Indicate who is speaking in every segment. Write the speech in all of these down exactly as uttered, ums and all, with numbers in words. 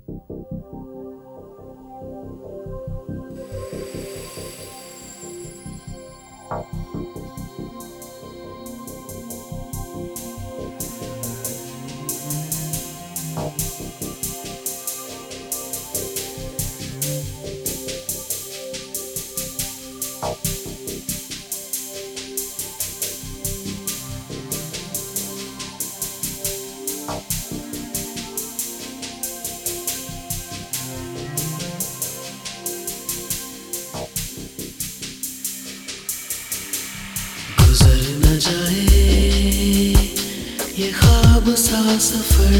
Speaker 1: गुजर न जाए ये ख्वाब सा सफर,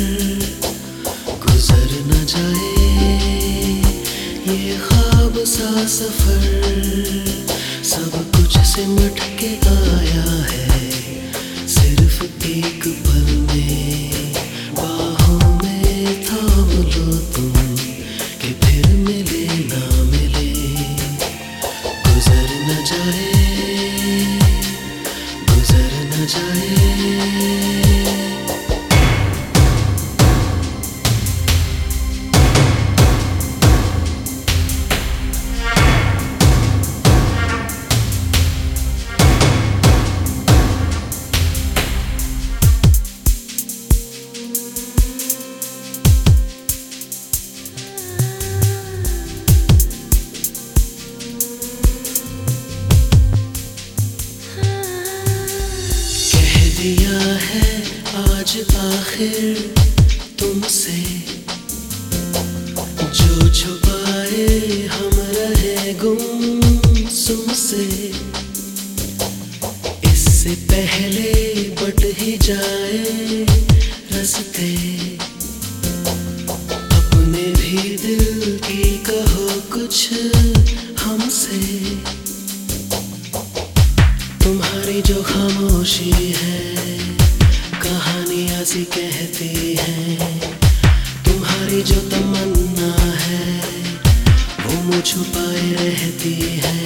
Speaker 1: गुजर न जाए ये ख्वाब सा सफर। सब कुछ सिमट के आया है सिर्फ एक पल में, बाहों में थाम लो तुम कि फिर मिले ना मिले। गुजर न जाए गुजर न जाए। दिया है आज आखिर तुमसे, जो छुपाए हम रहे गुमसुम से। इससे पहले बट ही जाए रास्ते, अपने भी दिल की कहो कुछ हमसे। तुम्हारी जो खामोशी है कहानियाँ सी कहती है, तुम्हारी जो तमन्ना है वो मुझ छुपाए रहती है।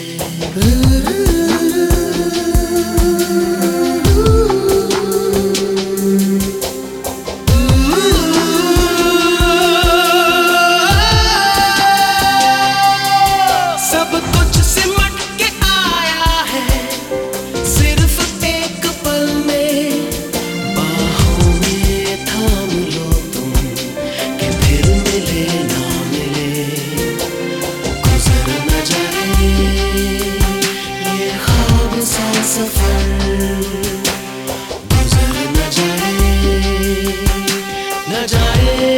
Speaker 1: सब कुछ सिमट के आया है सिर्फ एक पल में, बाहों में थाम लो तुम कि फिर मिले ना मिले। गुजर न जाए ये ख्वाब सा सफर, गुजर न जाए न जाए।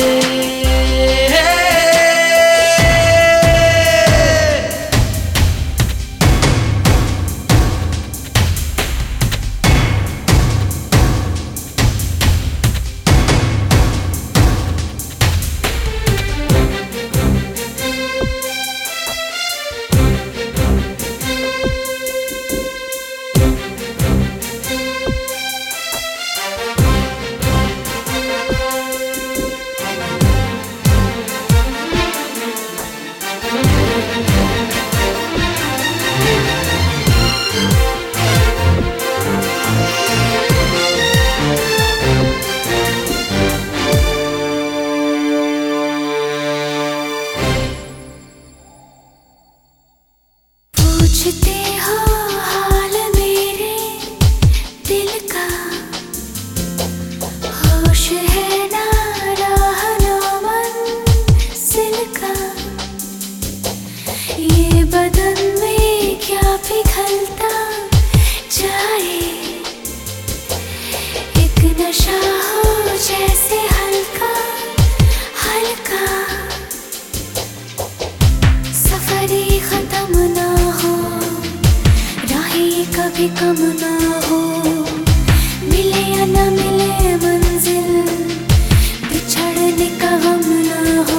Speaker 2: पूछते हो हाल मेरे दिल का, होश है ना राह नो मंजिल का। ये बदन में क्या पिघलता जाए, एक नशा हो जैसे हल्का हल्का। सफरी खत्म ना हो, राहें कभी कम ना हो, मिले या ना मिले मंजिल, बिछड़ने का गम ना हो।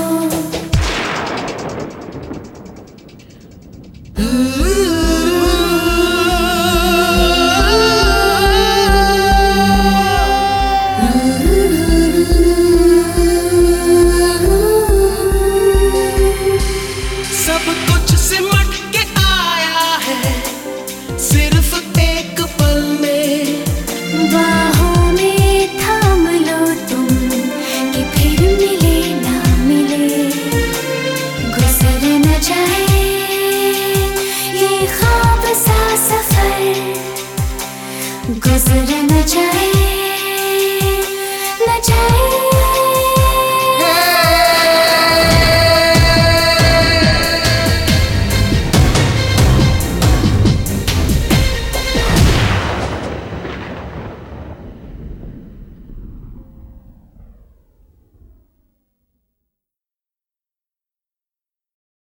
Speaker 1: सब कुछ सिमट के आया है सिर्फ एक पल
Speaker 2: नजर न जाए न जाए